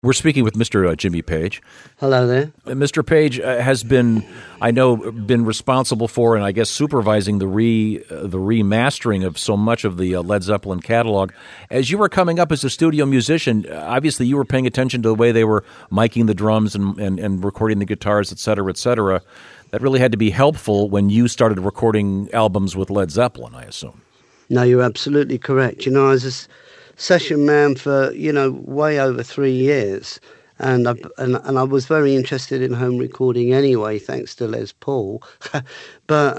We're speaking with Mr. Jimmy Page. Hello there. Mr. Page has been, I know, been responsible for and I guess supervising the remastering of so much of the Led Zeppelin catalog. As you were coming up as a studio musician, obviously you were paying attention to the way they were miking the drums and recording the guitars, et cetera, et cetera. That really had to be helpful when you started recording albums with Led Zeppelin, I assume. No, you're absolutely correct. I was a session man for, way over 3 years. And I was very interested in home recording anyway, thanks to Les Paul. But,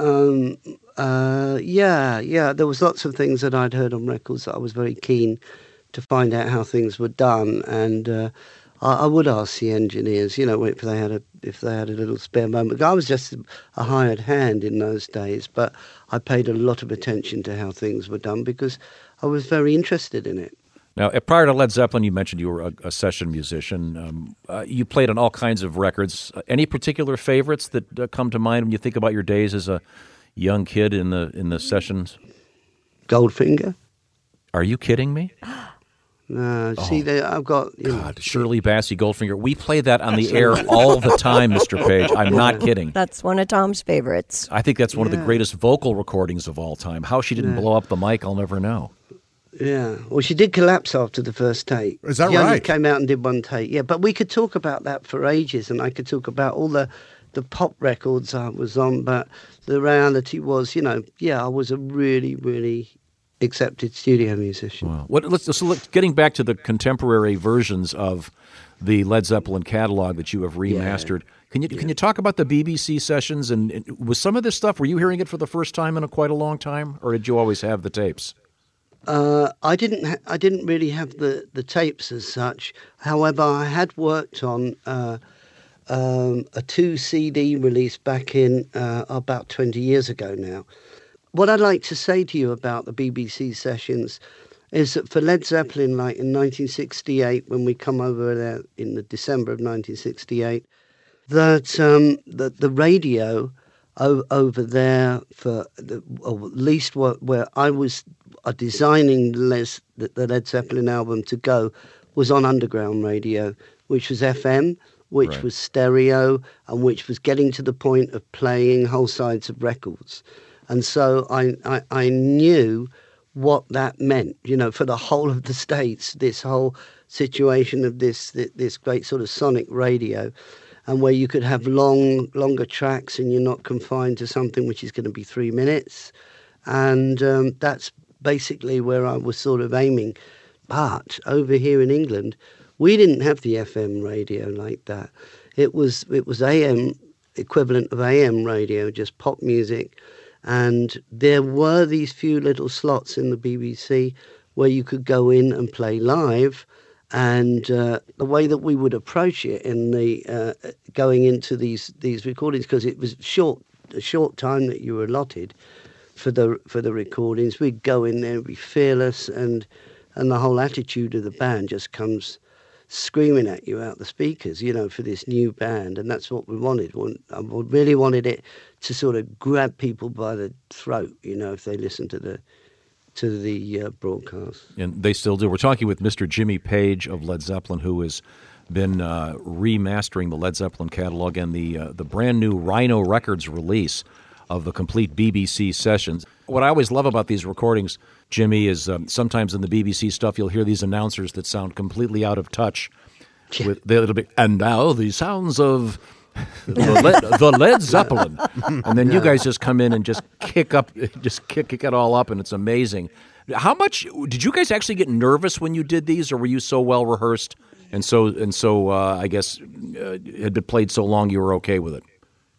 there was lots of things that I'd heard on records that I was very keen to find out how things were done. And I would ask the engineers, if they had a little spare moment. I was just a hired hand in those days, but I paid a lot of attention to how things were done because I was very interested in it. Now, prior to Led Zeppelin, you mentioned you were a session musician. You played on all kinds of records. Any particular favorites that come to mind when you think about your days as a young kid in the sessions? Goldfinger. Are you kidding me? I've got... Shirley Bassey, Goldfinger. We play that on the air all the time, Mr. Page. I'm not kidding. That's one of Tom's favorites. I think that's one of the greatest vocal recordings of all time. How she didn't blow up the mic, I'll never know. Yeah, well, she did collapse after the first take. Is that she right? Only came out and did one take. Yeah, but we could talk about that for ages, and I could talk about all the pop records I was on, but the reality was, I was a really, really accepted studio musician. Wow. Getting back to the contemporary versions of the Led Zeppelin catalog that you have remastered, can you talk about the BBC sessions, and was some of this stuff, were you hearing it for the first time in quite a long time, or did you always have the tapes? I didn't really have the tapes as such. However, I had worked on a 2 CD release back in about 20 years ago now. What I'd like to say to you about the BBC sessions is that for Led Zeppelin, like in 1968, when we come over there in the December of 1968, that the radio over there or at least where I was designing the Led Zeppelin album to go was on underground radio, which was FM, which was stereo, and which was getting to the point of playing whole sides of records. And so I knew what that meant, for the whole of the States, this whole situation of this great sort of sonic radio, and where you could have longer tracks and you're not confined to something which is going to be 3 minutes. And that's basically where I was sort of aiming. But over here in England, we didn't have the FM radio like that. It was AM, equivalent of AM radio, just pop music. And there were these few little slots in the BBC where you could go in and play live. And the way that we would approach it in the going into these recordings, because it was a short time that you were allotted for the recordings, we'd go in there, be fearless, and the whole attitude of the band just comes screaming at you out the speakers, for this new band, and that's what we wanted. I really wanted it to sort of grab people by the throat, if they listened to the broadcast. And they still do. We're talking with Mr. Jimmy Page of Led Zeppelin, who has been remastering the Led Zeppelin catalog and the brand new Rhino Records release of the complete BBC sessions. What I always love about these recordings, Jimmy, is sometimes in the BBC stuff you'll hear these announcers that sound completely out of touch. With the bit, and now the sounds of the Led Zeppelin, and then you guys just come in and just kick it all up, and it's amazing. How much did you guys actually get nervous when you did these, or were you so well rehearsed and so I guess had been played so long you were okay with it?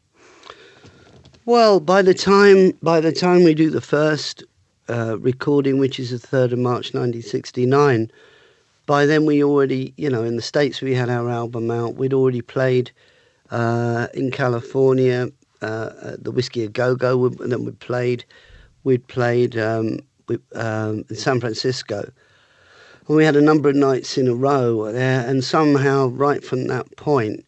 Well, by the time we do the first recording, which is the 3rd of March 1969, by then we already, in the States we had our album out. We'd already played in California, the Whiskey A Go Go, and then we'd played in San Francisco. And we had a number of nights in a row there, and somehow, right from that point,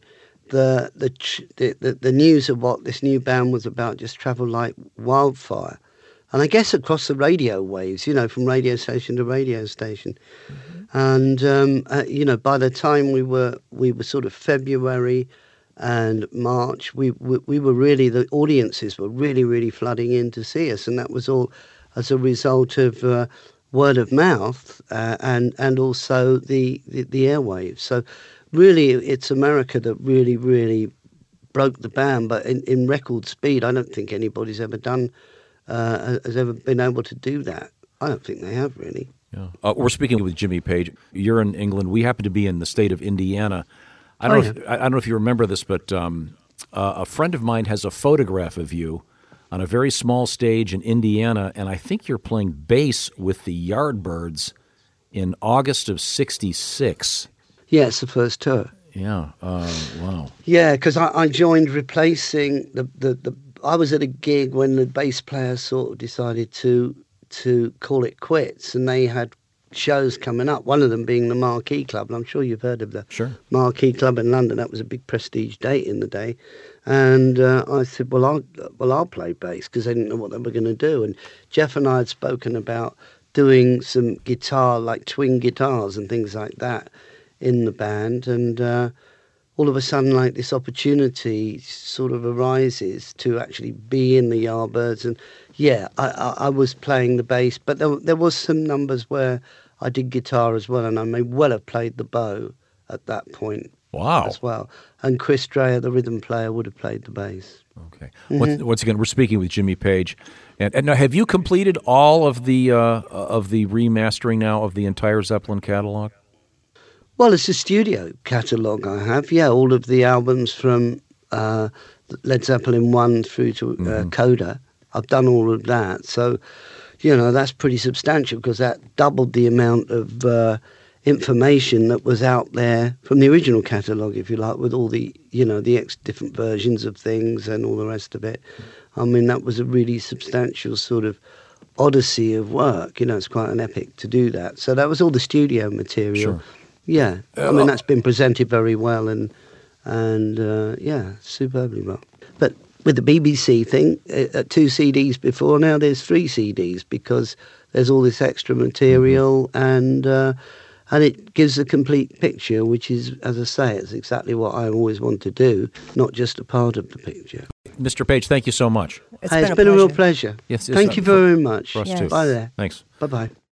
the news of what this new band was about just travelled like wildfire. And I guess across the radio waves, from radio station to radio station. Mm-hmm. And by the time we were sort of February and March, we were really, the audiences were really flooding in to see us, and that was all as a result of word of mouth and also the airwaves. So really, it's America that really broke the ban, but in record speed. I don't think anybody's ever has ever been able to do that. I don't think they have, really. Yeah. We're speaking with Jimmy Page. You're in England. We happen to be in the state of Indiana. I don't know if you remember this, but a friend of mine has a photograph of you on a very small stage in Indiana, and I think you're playing bass with the Yardbirds in August of '66. Yeah, it's the first tour. Yeah. Wow. Yeah, because I joined replacing the. I was at a gig when the bass player sort of decided to call it quits, and they had shows coming up, one of them being the Marquee Club, and I'm sure you've heard of the Marquee Club in London. That was a big prestige date in the day. And I said, I'll play bass, because they didn't know what they were going to do. And Jeff and I had spoken about doing some guitar, like twin guitars and things like that in the band. And all of a sudden, like, this opportunity sort of arises to actually be in the Yardbirds. And yeah, I was playing the bass, but there was some numbers where I did guitar as well, and I may well have played the bow at that point. Wow. As well. And Chris Dreyer, the rhythm player, would have played the bass. Okay. Once again, we're speaking with Jimmy Page. And now, have you completed all of the remastering now of the entire Zeppelin catalog? Well, it's a studio catalogue I have, yeah. All of the albums from Led Zeppelin 1 through to Coda. I've done all of that. So, that's pretty substantial, because that doubled the amount of information that was out there from the original catalogue, if you like, with all the, the different versions of things and all the rest of it. I mean, that was a really substantial sort of odyssey of work. It's quite an epic to do that. So that was all the studio material. Sure. Yeah. I mean, that's been presented very well and superbly well. But with the BBC thing, 2 CDs before, now there's 3 CDs, because there's all this extra material and it gives a complete picture, which is, as I say, it's exactly what I always want to do, not just a part of the picture. Mr. Page, thank you so much. It's been a real pleasure. Yes, thank you very much. For us too. Bye there. Thanks. Bye-bye.